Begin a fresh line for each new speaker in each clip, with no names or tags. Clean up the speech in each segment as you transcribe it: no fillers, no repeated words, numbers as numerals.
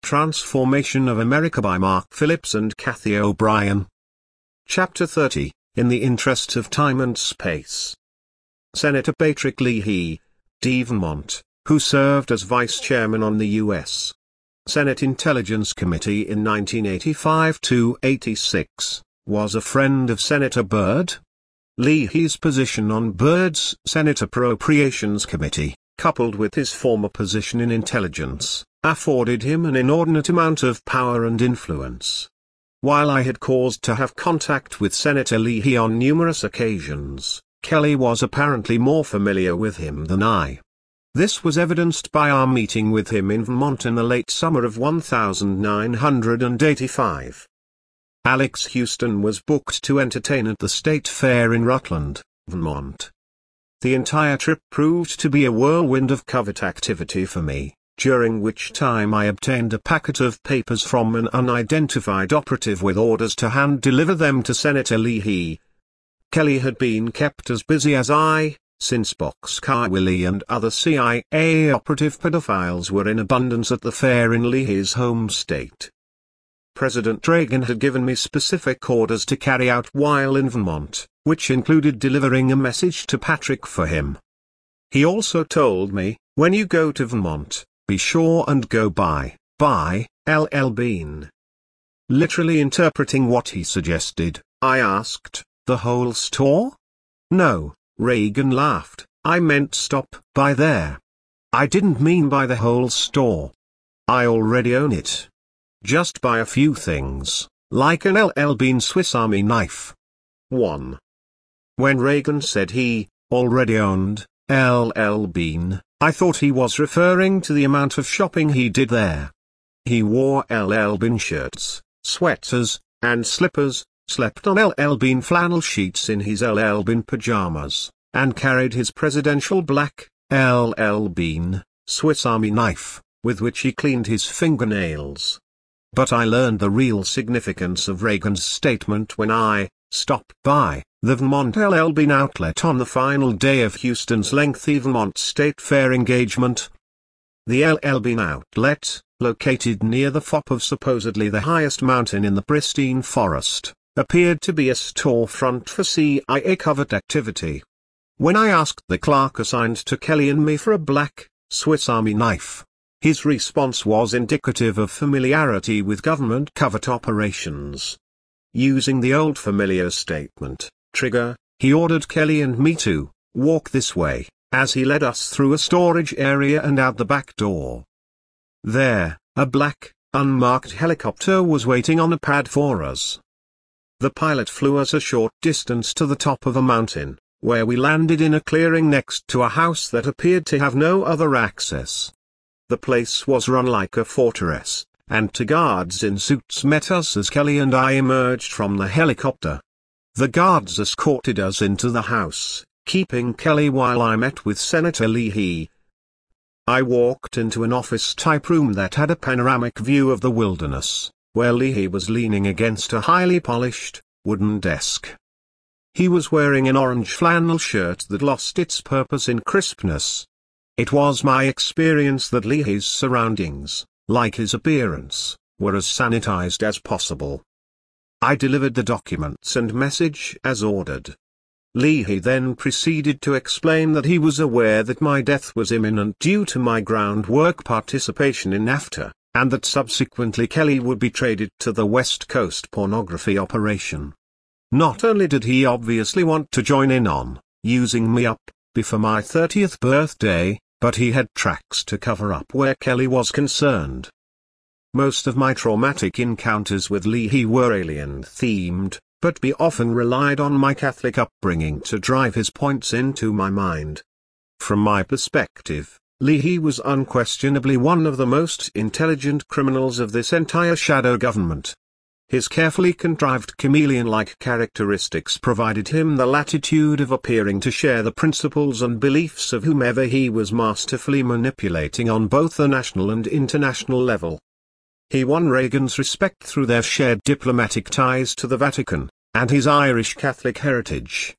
Transformation of America by Mark Phillips and Cathy O'Brien. Chapter 30, In the Interest of Time and Space. Senator Patrick Leahy, D. Vermont, who served as Vice Chairman on the U.S. Senate Intelligence Committee in 1985–86, was a friend of Senator Byrd. Leahy's position on Byrd's Senate Appropriations Committee, coupled with his former position in intelligence, afforded him an inordinate amount of power and influence. While I had cause to have contact with Senator Leahy on numerous occasions, Kelly was apparently more familiar with him than I. This was evidenced by our meeting with him in Vermont in the late summer of 1985. Alex Houston was booked to entertain at the State Fair in Rutland, Vermont. The entire trip proved to be a whirlwind of covert activity for me, during which time I obtained a packet of papers from an unidentified operative with orders to hand-deliver them to Senator Leahy. Kelly had been kept as busy as I, since Boxcar Willie and other CIA operative pedophiles were in abundance at the fair in Leahy's home state. President Reagan had given me specific orders to carry out while in Vermont, which included delivering a message to Patrick for him. He also told me, when you go to Vermont, be sure and go buy L.L. Bean. Literally interpreting what he suggested, I asked, the whole store? No, Reagan laughed, I meant stop by there. I didn't mean buy the whole store. I already own it. Just buy a few things, like an L.L. Bean Swiss Army knife. 1. When Reagan said he already owned L.L. Bean, I thought he was referring to the amount of shopping he did there. He wore L.L. Bean shirts, sweaters, and slippers, slept on L.L. Bean flannel sheets in his L.L. Bean pajamas, and carried his presidential black L.L. Bean Swiss Army knife, with which he cleaned his fingernails. But I learned the real significance of Reagan's statement when I stopped by the Vermont L.L. Bean outlet on the final day of Houston's lengthy Vermont State Fair engagement. The L.L. Bean outlet, located near the top of supposedly the highest mountain in the pristine forest, appeared to be a storefront for CIA covert activity. When I asked the clerk assigned to Kelly and me for a black Swiss Army knife, his response was indicative of familiarity with government covert operations. Using the old familiar statement, trigger, he ordered Kelly and me to walk this way, as he led us through a storage area and out the back door. There, a black, unmarked helicopter was waiting on a pad for us. The pilot flew us a short distance to the top of a mountain, where we landed in a clearing next to a house that appeared to have no other access. The place was run like a fortress, and two guards in suits met us as Kelly and I emerged from the helicopter. The guards escorted us into the house, keeping Kelly while I met with Senator Leahy. I walked into an office-type room that had a panoramic view of the wilderness, where Leahy was leaning against a highly polished, wooden desk. He was wearing an orange flannel shirt that lost its purpose in crispness. It was my experience that Leahy's surroundings, like his appearance, were as sanitized as possible. I delivered the documents and message as ordered. Leahy then proceeded to explain that he was aware that my death was imminent due to my groundwork participation in NAFTA, and that subsequently Kelly would be traded to the West Coast pornography operation. Not only did he obviously want to join in on using me up before my 30th birthday, but he had tracks to cover up where Kelly was concerned. Most of my traumatic encounters with Leahy were alien-themed, but he often relied on my Catholic upbringing to drive his points into my mind. From my perspective, Leahy was unquestionably one of the most intelligent criminals of this entire shadow government. His carefully contrived chameleon-like characteristics provided him the latitude of appearing to share the principles and beliefs of whomever he was masterfully manipulating on both the national and international level. He won Reagan's respect through their shared diplomatic ties to the Vatican, and his Irish Catholic heritage.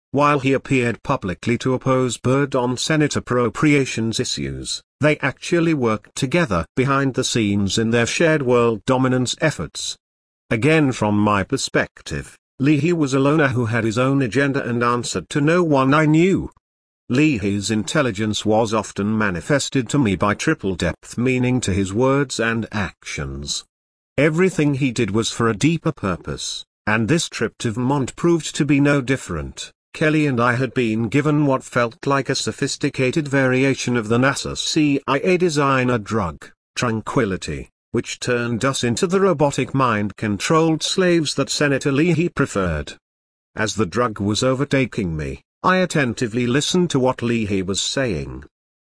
While he appeared publicly to oppose Byrd on Senate appropriations issues, they actually worked together behind the scenes in their shared world dominance efforts. Again, from my perspective, Leahy was a loner who had his own agenda and answered to no one I knew. Leahy's intelligence was often manifested to me by triple depth meaning to his words and actions. Everything he did was for a deeper purpose, and this trip to Vermont proved to be no different. Kelly and I had been given what felt like a sophisticated variation of the NASA CIA designer drug, Tranquility, which turned us into the robotic mind-controlled slaves that Senator Leahy preferred. As the drug was overtaking me, I attentively listened to what Leahy was saying.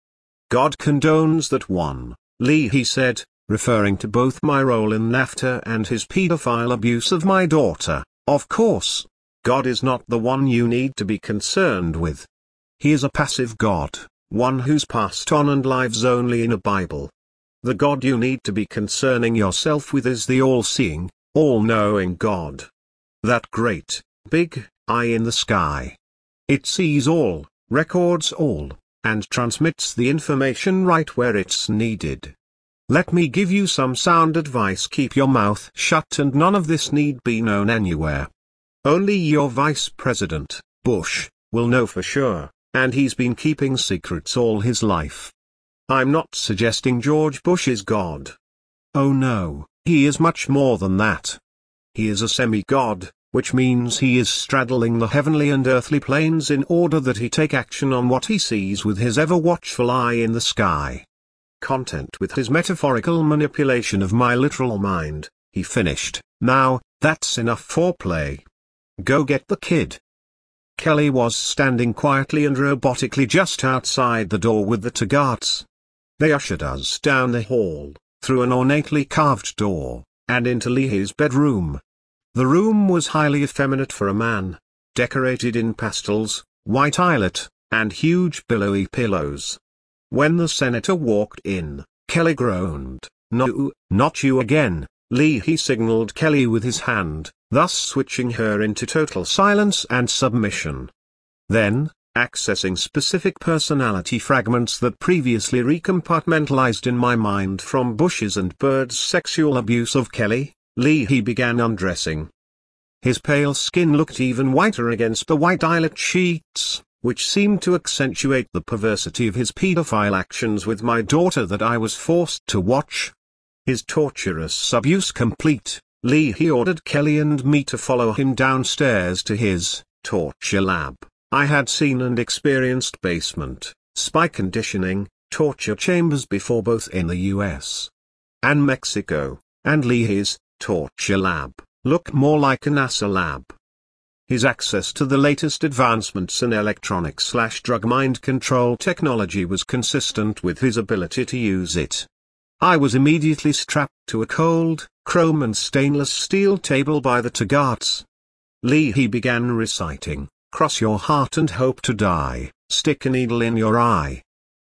God condones that one, Leahy said, referring to both my role in NAFTA and his pedophile abuse of my daughter. Of course, God is not the one you need to be concerned with. He is a passive God, one who's passed on and lives only in a Bible. The God you need to be concerning yourself with is the all-seeing, all-knowing God. That great, big, eye in the sky. It sees all, records all, and transmits the information right where it's needed. Let me give you some sound advice: keep your mouth shut and none of this need be known anywhere. Only your Vice President, Bush, will know for sure, and he's been keeping secrets all his life. I'm not suggesting George Bush is God. Oh no, he is much more than that. He is a semi-God, which means he is straddling the heavenly and earthly planes in order that he take action on what he sees with his ever-watchful eye in the sky. Content with his metaphorical manipulation of my literal mind, he finished. Now, that's enough foreplay. Go get the kid. Kelly was standing quietly and robotically just outside the door with the Tagarts. They ushered us down the hall, through an ornately carved door, and into Leahy's bedroom. The room was highly effeminate for a man, decorated in pastels, white eyelet, and huge billowy pillows. When the senator walked in, Kelly groaned. "No, not you again," Leahy signaled Kelly with his hand, thus switching her into total silence and submission. Then, accessing specific personality fragments that previously recompartmentalized in my mind from Bush's and Byrd's sexual abuse of Kelly, Leahy began undressing. His pale skin looked even whiter against the white eyelet sheets, which seemed to accentuate the perversity of his pedophile actions with my daughter that I was forced to watch. His torturous abuse complete, Leahy ordered Kelly and me to follow him downstairs to his torture lab. I had seen and experienced basement, spy conditioning, torture chambers before, both in the US and Mexico, and Leahy's torture lab looked more like a NASA lab. His access to the latest advancements in electronic/drug mind control technology was consistent with his ability to use it. I was immediately strapped to a cold, chrome and stainless steel table by the Tagarts. Leahy began reciting, "Cross your heart and hope to die, stick a needle in your eye."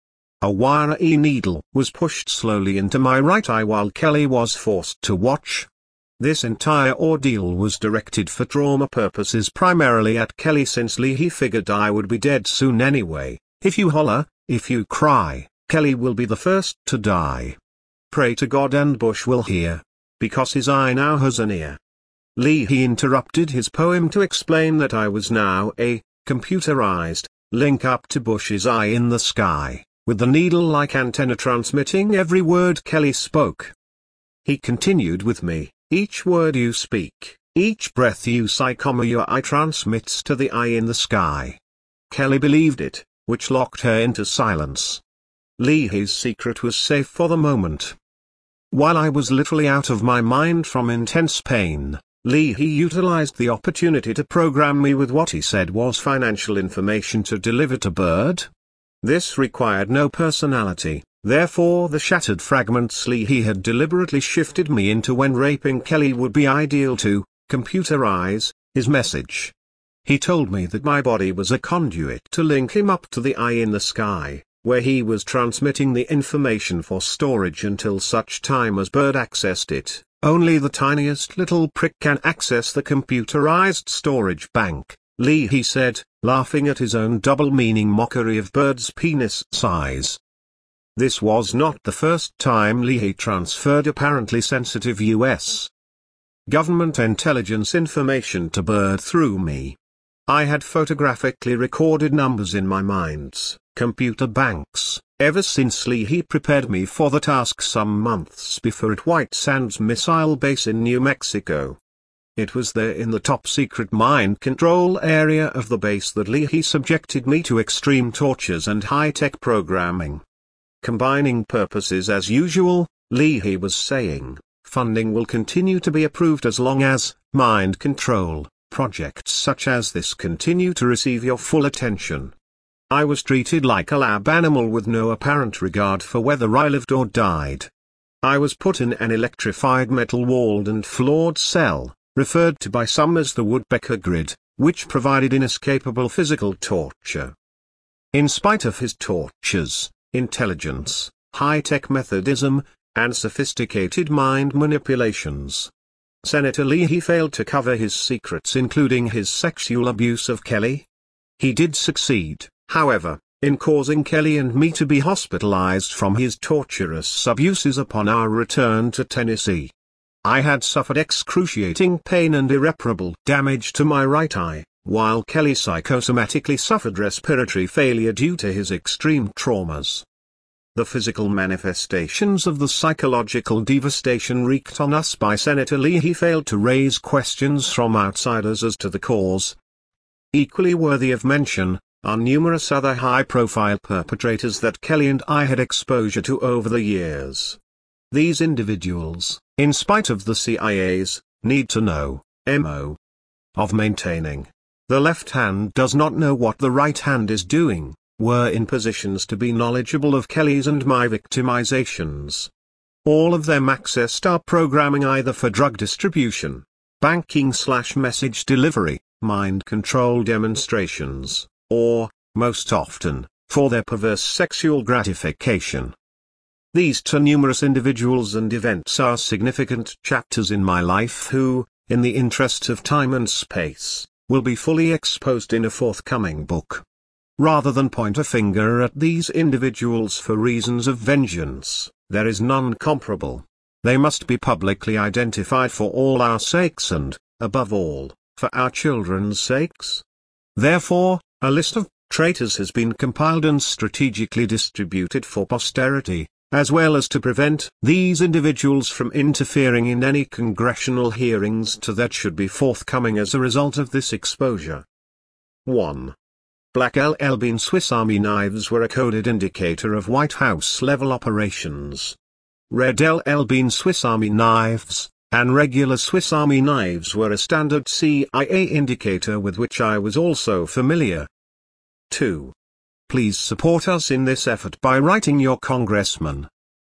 A wiry needle was pushed slowly into my right eye while Kelly was forced to watch. This entire ordeal was directed for trauma purposes primarily at Kelly, since Leahy figured I would be dead soon anyway. If you holler, if you cry, Kelly will be the first to die. Pray to God and Bush will hear, because his eye now has an ear. Leahy interrupted his poem to explain that I was now a computerized link up to Bush's eye in the sky, with the needle-like antenna transmitting every word Kelly spoke. He continued with me, "Each word you speak, each breath you sigh, your eye transmits to the eye in the sky." Kelly believed it, which locked her into silence. Leahy's secret was safe for the moment. While I was literally out of my mind from intense pain, Leahy utilized the opportunity to program me with what he said was financial information to deliver to Byrd. This required no personality, therefore the shattered fragments Leahy had deliberately shifted me into when raping Kelly would be ideal to computerize his message. He told me that my body was a conduit to link him up to the eye in the sky, where he was transmitting the information for storage until such time as Byrd accessed it. Only the tiniest little prick can access the computerized storage bank, Leahy said, laughing at his own double-meaning mockery of Bird's penis size. This was not the first time Leahy transferred apparently sensitive U.S. government intelligence information to Bird through me. I had photographically recorded numbers in my mind's computer banks, ever since Leahy prepared me for the task some months before at White Sands Missile Base in New Mexico. It was there in the top-secret mind control area of the base that Leahy subjected me to extreme tortures and high-tech programming. Combining purposes as usual, Leahy was saying, funding will continue to be approved as long as, mind control, projects such as this continue to receive your full attention. I was treated like a lab animal with no apparent regard for whether I lived or died. I was put in an electrified metal-walled and floored cell, referred to by some as the Woodpecker Grid, which provided inescapable physical torture. In spite of his tortures, intelligence, high-tech methodism, and sophisticated mind manipulations, Senator Leahy failed to cover his secrets, including his sexual abuse of Kelly. He did succeed, however, in causing Kelly and me to be hospitalized from his torturous abuses upon our return to Tennessee. I had suffered excruciating pain and irreparable damage to my right eye, while Kelly psychosomatically suffered respiratory failure due to his extreme traumas. The physical manifestations of the psychological devastation wreaked on us by Senator Leahy failed to raise questions from outsiders as to the cause. Equally worthy of mention are numerous other high-profile perpetrators that Kelly and I had exposure to over the years. These individuals, in spite of the CIA's need-to-know MO of maintaining the left hand does not know what the right hand is doing, were in positions to be knowledgeable of Kelly's and my victimizations. All of them accessed our programming either for drug distribution, banking/message delivery, mind control demonstrations, or, most often, for their perverse sexual gratification. These too numerous individuals and events are significant chapters in my life who, in the interest of time and space, will be fully exposed in a forthcoming book. Rather than point a finger at these individuals for reasons of vengeance, there is none comparable. They must be publicly identified for all our sakes and, above all, for our children's sakes. Therefore, a list of traitors has been compiled and strategically distributed for posterity, as well as to prevent these individuals from interfering in any congressional hearings that should be forthcoming as a result of this exposure. 1. Black LL Bean Swiss Army knives were a coded indicator of White House-level operations. Red LL Bean Swiss Army knives, and regular Swiss Army knives were a standard CIA indicator with which I was also familiar. 2. Please support us in this effort by writing your congressman,